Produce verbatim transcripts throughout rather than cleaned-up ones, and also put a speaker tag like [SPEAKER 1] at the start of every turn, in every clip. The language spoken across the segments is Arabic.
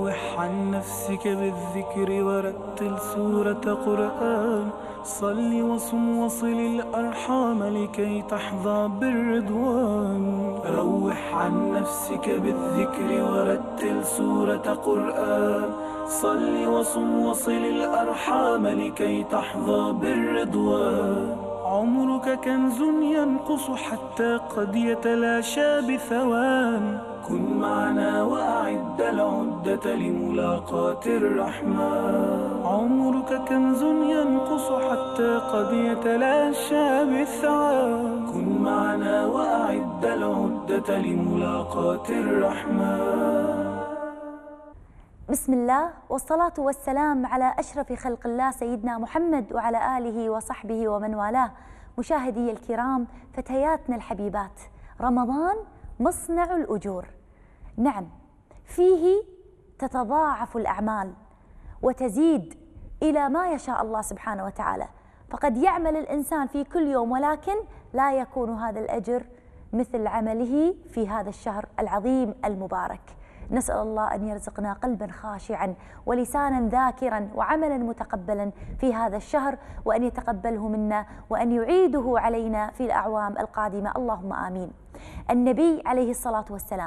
[SPEAKER 1] روح عن نفسك بالذكر ورتل سورة قرآن. صل وصم وصل الأرحام لكي تحظى بالرضوان. روح عن نفسك بالذكر ورتل سورة قرآن. صل وصم وصل الأرحام لكي تحظى بالرضوان. عمرك كنز ينقص حتى قد يتلاشى بثوان. كن معنا وأعد العدة لملاقاة الرحمن. عمرك كنز ينقص حتى قد يتلاشى بالثوان. كن معنا وأعد العدة لملاقاة الرحمن.
[SPEAKER 2] بسم الله والصلاة والسلام على أشرف خلق الله سيدنا محمد وعلى آله وصحبه ومن والاه. مشاهدي الكرام، فتياتنا الحبيبات، رمضان مصنع الأجور. نعم، فيه تتضاعف الأعمال وتزيد إلى ما يشاء الله سبحانه وتعالى. فقد يعمل الإنسان في كل يوم ولكن لا يكون هذا الأجر مثل عمله في هذا الشهر العظيم المبارك. نسأل الله أن يرزقنا قلبا خاشعا ولسانا ذاكرا وعملا متقبلا في هذا الشهر، وأن يتقبله منا وأن يعيده علينا في الأعوام القادمة، اللهم آمين. النبي عليه الصلاة والسلام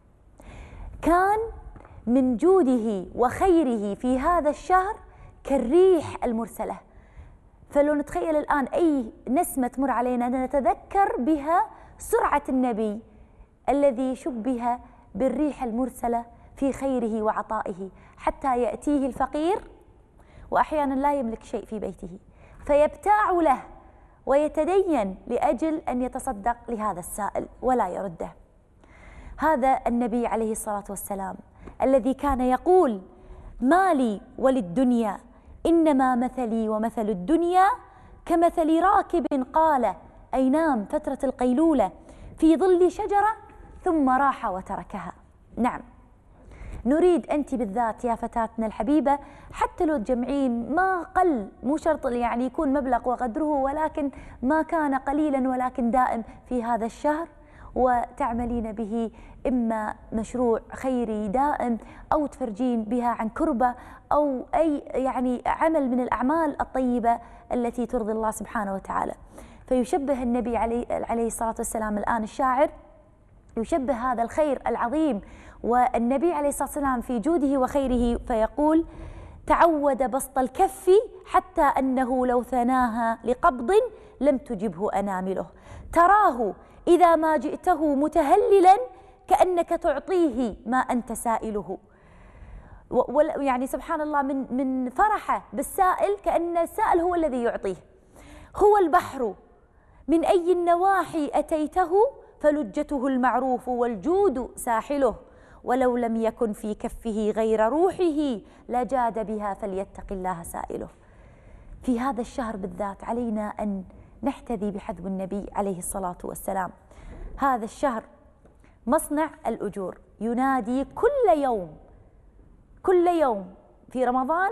[SPEAKER 2] كان من جوده وخيره في هذا الشهر كالريح المرسلة. فلو نتخيل الآن أي نسمة تمر علينا نتذكر بها سرعة النبي الذي شبه بالريح المرسلة في خيره وعطائه، حتى يأتيه الفقير وأحيانا لا يملك شيء في بيته فيبتاع له ويتدين لأجل أن يتصدق لهذا السائل ولا يرده. هذا النبي عليه الصلاة والسلام الذي كان يقول: ما لي وللدنيا إنما مثلي ومثل الدنيا كمثل راكب قال أي نام فترة القيلولة في ظل شجرة ثم راح وتركها. نعم، نريد أنت بالذات يا فتاتنا الحبيبة، حتى لو تجمعين ما قل، مو شرط يعني يكون مبلغ وقدره، ولكن ما كان قليلا ولكن دائم في هذا الشهر، وتعملين به إما مشروع خيري دائم أو تفرجين بها عن كربة أو أي يعني عمل من الأعمال الطيبة التي ترضي الله سبحانه وتعالى. فيشبه النبي عليه, عليه الصلاة والسلام الآن الشاعر يشبه هذا الخير العظيم والنبي عليه الصلاة والسلام في جوده وخيره فيقول: تعود بسط الكف حتى أنه لو ثناها لقبض لم تجبه أنامله. تراه إذا ما جئته متهللا كأنك تعطيه ما أنت سائله. يعني سبحان الله، من من فرحه بالسائل كأن السائل هو الذي يعطيه. هو البحر من أي النواحي أتيته فلجته المعروف والجود ساحله. ولو لم يكن في كفه غير روحه لجاد بها فليتق الله سائله. في هذا الشهر بالذات علينا أن نحتذي بحذو النبي عليه الصلاة والسلام. هذا الشهر مصنع الأجور، ينادي كل يوم كل يوم في رمضان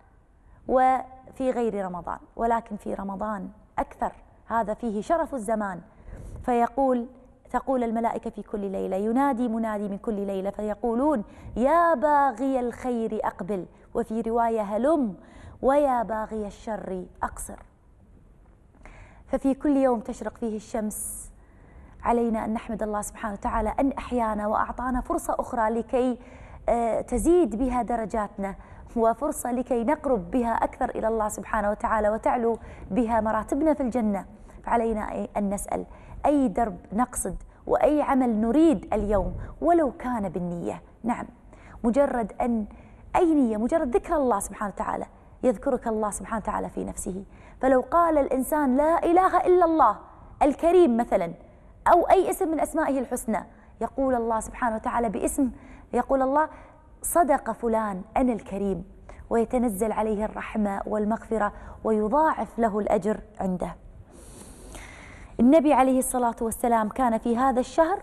[SPEAKER 2] وفي غير رمضان، ولكن في رمضان أكثر، هذا فيه شرف الزمان. فيقول تقول الملائكة في كل ليلة، ينادي منادي من كل ليلة فيقولون: يا باغي الخير أقبل، وفي رواية هلم، ويا باغي الشر أقصر. ففي كل يوم تشرق فيه الشمس علينا أن نحمد الله سبحانه وتعالى أن أحيانا وأعطانا فرصة أخرى لكي تزيد بها درجاتنا، وفرصة لكي نقرب بها أكثر إلى الله سبحانه وتعالى وتعلو بها مراتبنا في الجنة. فعلينا أن نسأل أي درب نقصد وأي عمل نريد اليوم ولو كان بالنية. نعم، مجرد أن أي نية، مجرد ذكر الله سبحانه وتعالى يذكرك الله سبحانه وتعالى في نفسه. فلو قال الإنسان لا إله إلا الله الكريم مثلا، أو أي اسم من أسمائه الحسنى، يقول الله سبحانه وتعالى باسم، يقول الله: صدق فلان أنا الكريم، ويتنزل عليه الرحمة والمغفرة ويضاعف له الأجر عنده. النبي عليه الصلاة والسلام كان في هذا الشهر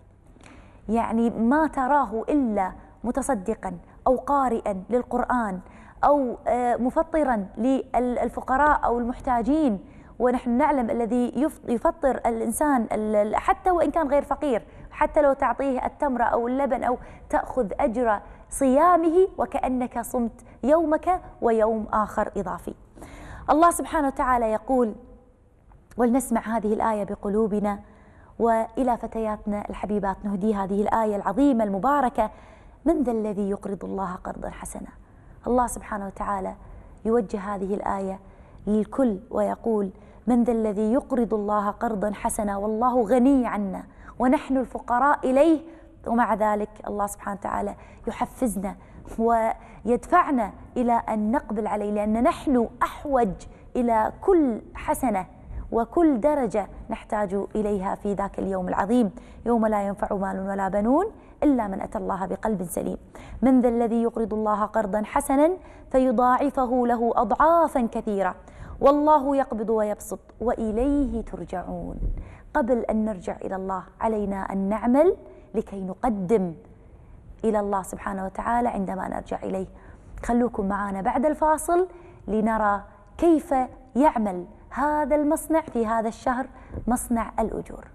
[SPEAKER 2] يعني ما تراه إلا متصدقا أو قارئا للقرآن أو مفطرا للفقراء أو المحتاجين. ونحن نعلم الذي يفطر الإنسان حتى وإن كان غير فقير، حتى لو تعطيه التمر أو اللبن أو تأخذ أجر صيامه وكأنك صمت يومك ويوم آخر إضافي. الله سبحانه وتعالى يقول، ولنسمع هذه الآية بقلوبنا، وإلى فتياتنا الحبيبات نهدي هذه الآية العظيمة المباركة: من ذا الذي يقرض الله قرضا حسنا. الله سبحانه وتعالى يوجه هذه الآية للكل ويقول: من ذا الذي يقرض الله قرضا حسنا والله غني عنا ونحن الفقراء إليه. ومع ذلك الله سبحانه وتعالى يحفزنا ويدفعنا إلى أن نقبل عليه، لأن نحن أحوج إلى كل حسنة وكل درجة نحتاج إليها في ذاك اليوم العظيم، يوم لا ينفع مال ولا بنون إلا من أتى الله بقلب سليم. من ذا الذي يقرض الله قرضا حسنا فيضاعفه له أضعافا كثيرة والله يقبض ويبسط وإليه ترجعون. قبل أن نرجع إلى الله علينا أن نعمل لكي نقدم إلى الله سبحانه وتعالى عندما نرجع إليه. خلوكم معنا بعد الفاصل لنرى كيف يعمل هذا المصنع في هذا الشهر، مصنع الأجور.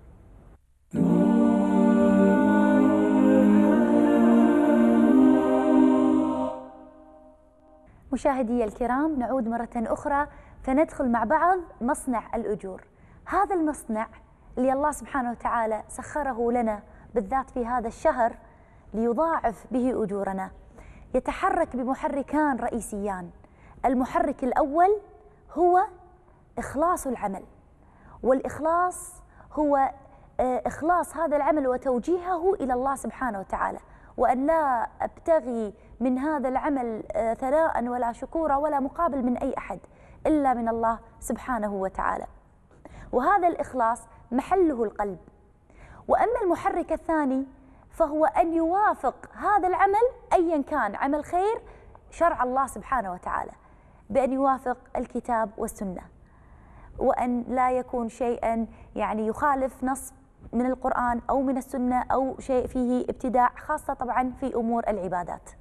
[SPEAKER 2] مشاهدي الكرام، نعود مرة أخرى فندخل مع بعض مصنع الأجور. هذا المصنع اللي الله سبحانه وتعالى سخره لنا بالذات في هذا الشهر ليضاعف به أجورنا، يتحرك بمحركان رئيسيان. المحرك الأول هو إخلاص العمل، والإخلاص هو إخلاص هذا العمل وتوجيهه إلى الله سبحانه وتعالى، وأن لا أبتغي من هذا العمل ثناء ولا شكورا ولا مقابل من أي أحد إلا من الله سبحانه وتعالى. وهذا الإخلاص محله القلب. وأما المحرك الثاني فهو أن يوافق هذا العمل أيا كان، عمل خير، شرع الله سبحانه وتعالى، بأن يوافق الكتاب والسنة، وأن لا يكون شيئا يعني يخالف نص من القرآن أو من السنة أو شيء فيه ابتداع، خاصة طبعا في أمور العبادات.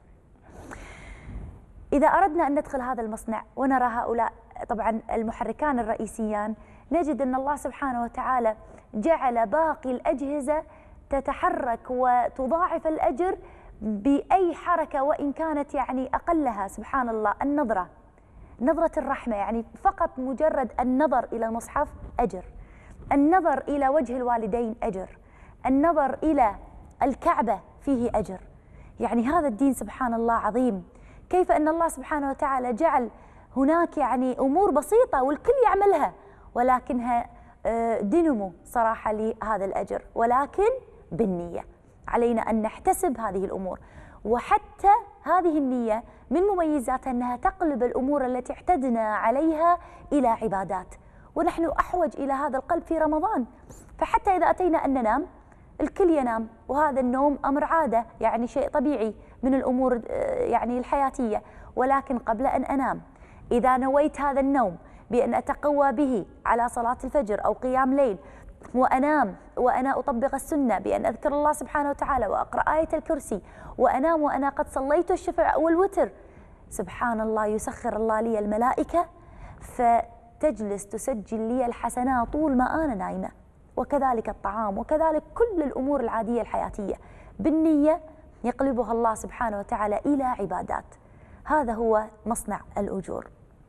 [SPEAKER 2] إذا أردنا أن ندخل هذا المصنع ونرى هؤلاء طبعا المحركان الرئيسيان، نجد أن الله سبحانه وتعالى جعل باقي الأجهزة تتحرك وتضاعف الأجر بأي حركة وإن كانت يعني أقلها. سبحان الله، النظرة، نظرة الرحمة، يعني فقط مجرد النظر إلى المصحف أجر، النظر إلى وجه الوالدين أجر، النظر إلى الكعبة فيه أجر. يعني هذا الدين سبحان الله عظيم. كيف أن الله سبحانه وتعالى جعل هناك يعني أمور بسيطة والكل يعملها، ولكنها دينمو صراحة لهذا الأجر، ولكن بالنية. علينا أن نحتسب هذه الأمور، وحتى هذه النية من مميزاتها أنها تقلب الأمور التي اعتدنا عليها إلى عبادات، ونحن أحوج إلى هذا القلب في رمضان. فحتى إذا أتينا أن ننام الكل ينام، وهذا النوم أمر عادة، يعني شيء طبيعي من الأمور يعني الحياتية، ولكن قبل أن أنام إذا نويت هذا النوم بأن أتقوى به على صلاة الفجر أو قيام ليل، وأنام وأنا أطبق السنة بأن أذكر الله سبحانه وتعالى وأقرأ آية الكرسي، وأنام وأنا قد صليت الشفع أو الوتر، سبحان الله يسخر الله لي الملائكة فتجلس تسجل لي الحسنات طول ما أنا نايمة، وكذلك الطعام، وكذلك كل الأمور العادية الحياتية بالنية يقلبها الله سبحانه وتعالى إلى عبادات. هذا هو مصنع الأجور.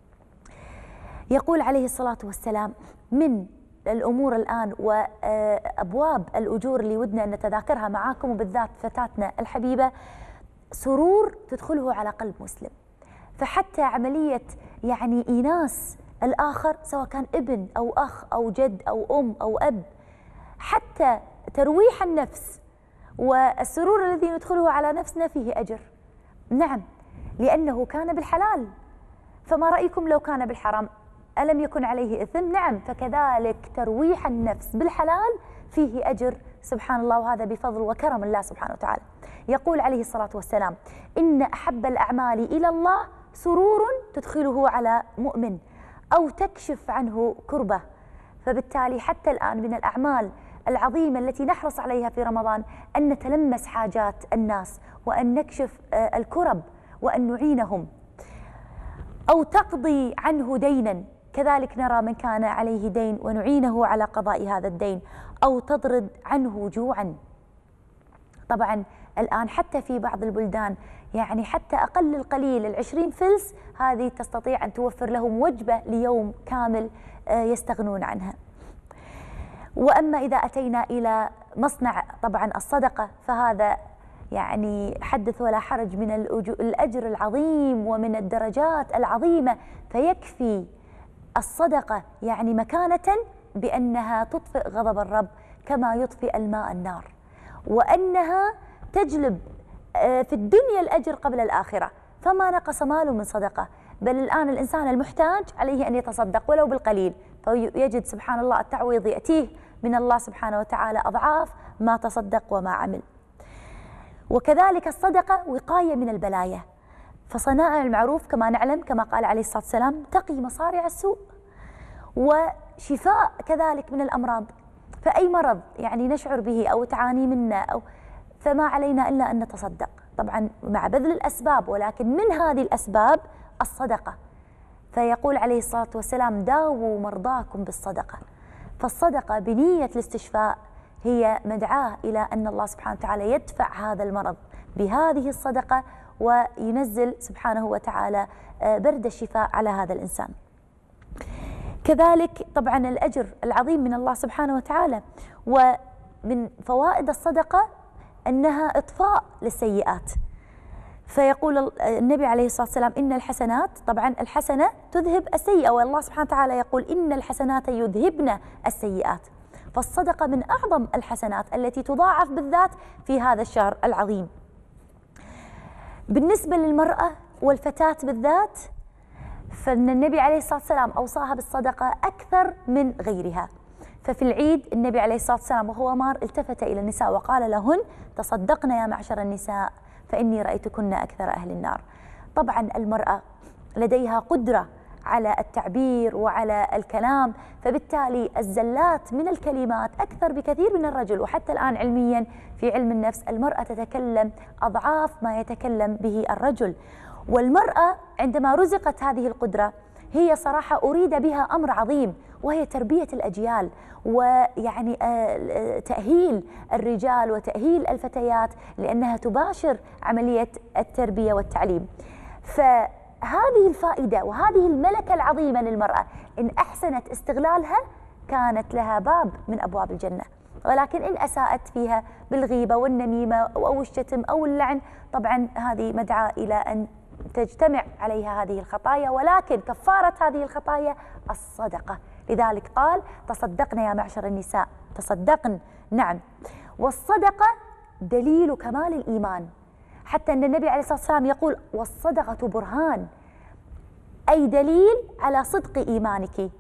[SPEAKER 2] يقول عليه الصلاة والسلام من الأمور الآن وأبواب الأجور اللي ودنا أن نتذاكرها معاكم، وبالذات فتاتنا الحبيبة، سرور تدخله على قلب مسلم. فحتى عملية يعني إيناس الآخر، سواء كان ابن أو أخ أو جد أو أم أو أب، حتى ترويح النفس والسرور الذي ندخله على نفسنا فيه أجر. نعم، لأنه كان بالحلال، فما رأيكم لو كان بالحرام؟ ألم يكن عليه إثم؟ نعم، فكذلك ترويح النفس بالحلال فيه أجر سبحان الله، وهذا بفضل وكرم الله سبحانه وتعالى. يقول عليه الصلاة والسلام: إن أحب الأعمال إلى الله سرور تدخله على مؤمن أو تكشف عنه كربة. فبالتالي حتى الآن من الأعمال العظيمة التي نحرص عليها في رمضان أن نتلمس حاجات الناس، وأن نكشف الكرب، وأن نعينهم، أو تقضي عنه دينا، كذلك نرى من كان عليه دين ونعينه على قضاء هذا الدين، أو تطرد عنه جوعا. طبعا الآن حتى في بعض البلدان يعني حتى أقل القليل العشرين فلس هذه تستطيع أن توفر لهم وجبة ليوم كامل يستغنون عنها. وأما إذا أتينا إلى مصنع طبعا الصدقة فهذا يعني حدث ولا حرج من الأجر العظيم ومن الدرجات العظيمة، فيكفي الصدقة يعني مكانة بأنها تطفئ غضب الرب كما يطفئ الماء النار، وأنها تجلب في الدنيا الأجر قبل الآخرة، فما نقص مال من صدقة. بل الآن الإنسان المحتاج عليه أن يتصدق ولو بالقليل، فيجد سبحان الله التعويض يأتيه من الله سبحانه وتعالى أضعاف ما تصدق وما عمل. وكذلك الصدقة وقاية من البلايا، فصنائع المعروف كما نعلم كما قال عليه الصلاة والسلام تقي مصارع السوء، وشفاء كذلك من الأمراض. فأي مرض يعني نشعر به أو تعاني منه أو فما علينا إلا أن نتصدق، طبعا مع بذل الأسباب، ولكن من هذه الأسباب الصدقة. فيقول عليه الصلاة والسلام داووا مرضاكم بالصدقة. فالصدقة بنية الاستشفاء هي مدعاة إلى أن الله سبحانه وتعالى يدفع هذا المرض بهذه الصدقة، وينزل سبحانه وتعالى برد الشفاء على هذا الإنسان. كذلك طبعا الأجر العظيم من الله سبحانه وتعالى. ومن فوائد الصدقة أنها إطفاء للسيئات، فيقول النبي عليه الصلاة والسلام إن الحسنات، طبعا الحسنة تذهب السيئة، والله سبحانه وتعالى يقول إن الحسنات يذهبن السيئات. فالصدقة من أعظم الحسنات التي تضاعف بالذات في هذا الشهر العظيم. بالنسبة للمرأة والفتاة بالذات، فإن النبي عليه الصلاة والسلام أوصاها بالصدقة أكثر من غيرها. ففي العيد النبي عليه الصلاة والسلام وهو مار التفت إلى النساء وقال لهن تصدقن يا معشر النساء فإني رأيتكن أكثر أهل النار. طبعا المرأة لديها قدرة على التعبير وعلى الكلام، فبالتالي الزلات من الكلمات أكثر بكثير من الرجل. وحتى الآن علميا في علم النفس المرأة تتكلم أضعاف ما يتكلم به الرجل. والمرأة عندما رزقت هذه القدرة هي صراحة أريد بها أمر عظيم، وهي تربية الأجيال، ويعني تأهيل الرجال وتأهيل الفتيات لأنها تباشر عملية التربية والتعليم. فهذه الفائدة وهذه الملكة العظيمة للمرأة إن أحسنت استغلالها كانت لها باب من أبواب الجنة، ولكن إن أساءت فيها بالغيبة والنميمة أو الشتم أو اللعن طبعا هذه مدعاة إلى أن تجتمع عليها هذه الخطايا، ولكن كفارة هذه الخطايا الصدقة. لذلك قال تصدقن يا معشر النساء، تصدقن. نعم، والصدقة دليل كمال الإيمان، حتى أن النبي عليه الصلاة والسلام يقول والصدقة برهان، أي دليل على صدق إيمانك.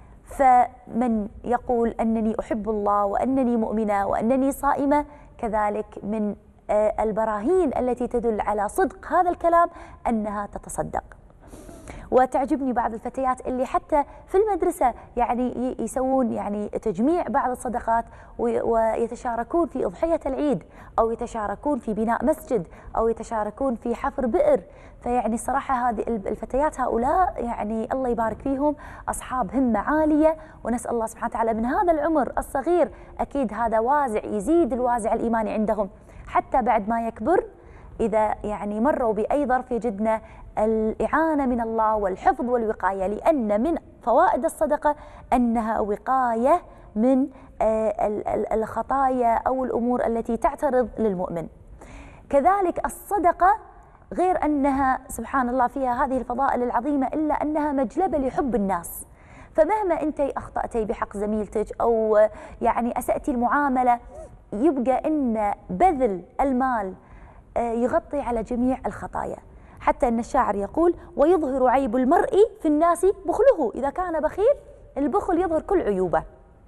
[SPEAKER 2] فمن يقول أنني أحب الله وأنني مؤمنة وأنني صائمة كذلك من البراهين التي تدل على صدق هذا الكلام أنها تتصدق. وتعجبني بعض الفتيات اللي حتى في المدرسة يعني يسوون يعني تجميع بعض الصدقات ويتشاركون في أضحية العيد، أو يتشاركون في بناء مسجد، أو يتشاركون في حفر بئر. فيعني صراحة هذه الفتيات هؤلاء يعني الله يبارك فيهم أصحاب همة عالية، ونسأل الله سبحانه وتعالى من هذا العمر الصغير أكيد هذا وازع يزيد الوازع الإيماني عندهم، حتى بعد ما يكبر إذا يعني مروا بأي ظرف يجدنا الإعانة من الله والحفظ والوقاية، لأن من فوائد الصدقة أنها وقاية من الخطايا أو الأمور التي تعترض للمؤمن. كذلك الصدقة غير أنها سبحان الله فيها هذه الفضائل العظيمة إلا أنها مجلبة لحب الناس. فمهما أنت أخطأتي بحق زميلتك أو يعني أسأتي المعاملة، يبقى أن بذل المال يغطي على جميع الخطايا. حتى أن الشاعر يقول ويظهر عيب المرء في الناس بخله، إذا كان بخيل البخل يظهر كل عيوبه،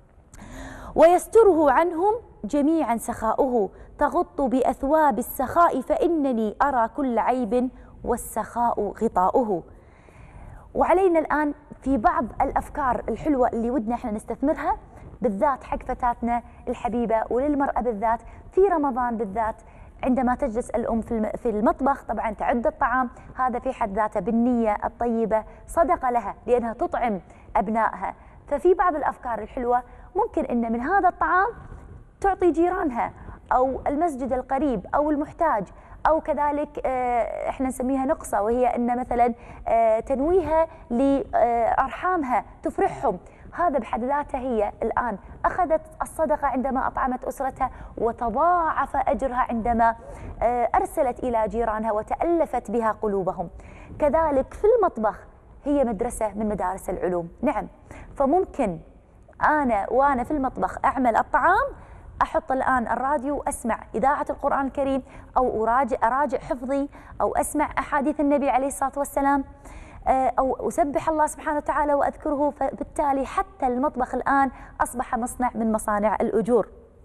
[SPEAKER 2] ويستره عنهم جميعا سخاؤه، تغط بأثواب السخاء فإنني أرى كل عيب والسخاء غطاؤه. وعلينا الآن في بعض الأفكار الحلوة اللي ودنا احنا نستثمرها بالذات حق فتاتنا الحبيبة، وللمرأة بالذات في رمضان بالذات عندما تجلس الأم في المطبخ طبعا تعد الطعام، هذا في حد ذاته بالنية الطيبة صدقة لها لأنها تطعم أبنائها. ففي بعض الأفكار الحلوة ممكن أن من هذا الطعام تعطي جيرانها، أو المسجد القريب أو المحتاج، أو كذلك إحنا نسميها نقصة، وهي أن مثلا تنويها لأرحامها تفرحهم، هذا بحد ذاته هي الآن أخذت الصدقة عندما أطعمت أسرتها، وتضاعف أجرها عندما أرسلت إلى جيرانها وتألفت بها قلوبهم. كذلك في المطبخ هي مدرسة من مدارس العلوم. نعم، فممكن أنا وأنا في المطبخ أعمل الطعام أحط الآن الراديو وأسمع إذاعة القرآن الكريم، أو أراجع أراجع حفظي، أو أسمع أحاديث النبي عليه الصلاة والسلام، أو أسبح الله سبحانه وتعالى وأذكره. فبالتالي حتى المطبخ الآن أصبح مصنع من مصانع الأجور.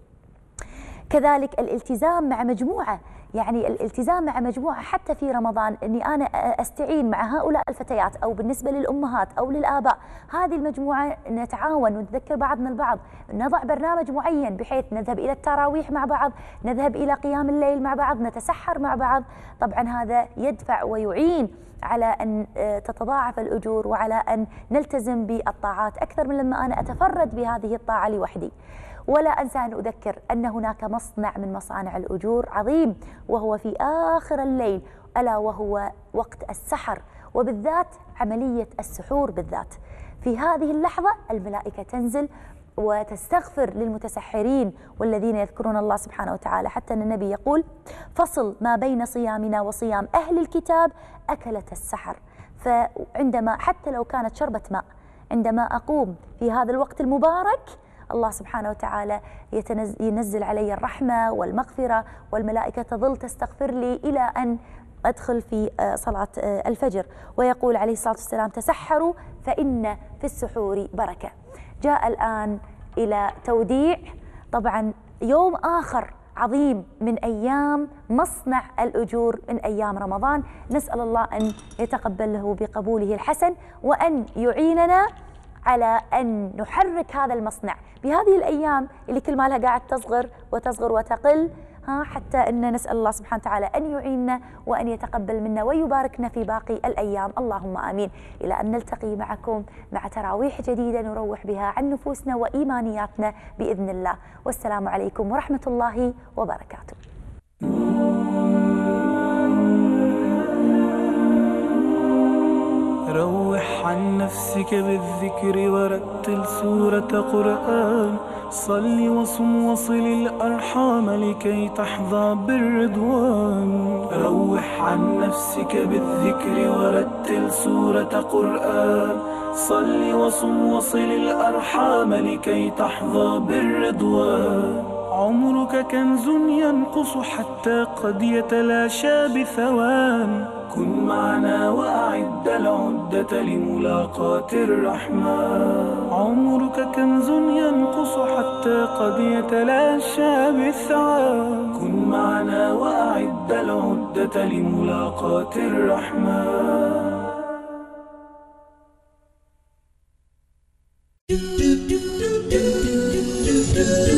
[SPEAKER 2] كذلك الالتزام مع مجموعة، يعني الالتزام مع مجموعة حتى في رمضان، أني أنا أستعين مع هؤلاء الفتيات، أو بالنسبة للأمهات أو للآباء، هذه المجموعة نتعاون ونتذكر بعضنا البعض، نضع برنامج معين بحيث نذهب إلى التراويح مع بعض، نذهب إلى قيام الليل مع بعض، نتسحر مع بعض. طبعا هذا يدفع ويعين على أن تتضاعف الأجور، وعلى أن نلتزم بالطاعات أكثر من لما أنا أتفرد بهذه الطاعة لوحدي. ولا أنسى أن أذكر أن هناك مصنع من مصانع الأجور عظيم، وهو في آخر الليل، ألا وهو وقت السحر، وبالذات عملية السحور بالذات. في هذه اللحظة الملائكة تنزل وتستغفر للمتسحرين والذين يذكرون الله سبحانه وتعالى، حتى أن النبي يقول: فصل ما بين صيامنا وصيام أهل الكتاب أكلة السحر. فعندما حتى لو كانت شربة ماء، عندما أقوم في هذا الوقت المبارك، الله سبحانه وتعالى ينزل علي الرحمة والمغفرة، والملائكة تظل تستغفر لي إلى أن أدخل في صلاة الفجر. ويقول عليه الصلاة والسلام: تسحروا فإن في السحور بركة. جاء الآن إلى توديع طبعا يوم آخر عظيم من أيام مصنع الأجور، من أيام رمضان. نسأل الله أن يتقبله بقبوله الحسن، وأن يعيننا على أن نحرك هذا المصنع بهذه الأيام اللي كل ما لها قاعد تصغر وتصغر وتقل، ها حتى أن نسأل الله سبحانه وتعالى أن يعيننا وأن يتقبل منا ويباركنا في باقي الأيام، اللهم آمين. إلى أن نلتقي معكم مع تراويح جديدة نروح بها عن نفوسنا وإيمانياتنا بإذن الله. والسلام عليكم ورحمة الله وبركاته.
[SPEAKER 1] روح عن نفسك بالذكر ورتل سورة قرآن، صل وصم وصل الأرحام لكي تحظى بالرضوان. روح عن نفسك بالذكر ورتل سورة قرآن، صل وصم وصل الأرحام لكي تحظى بالرضوان. عمرك كنز ينقص حتى قد يتلاشى بثوان، كن معنا وأعد العدة لملاقاة الرحمن. عمرك كنز ينقص حتى قد يتلاشى بالثوان، كن معنا وأعد العدة لملاقاة الرحمن.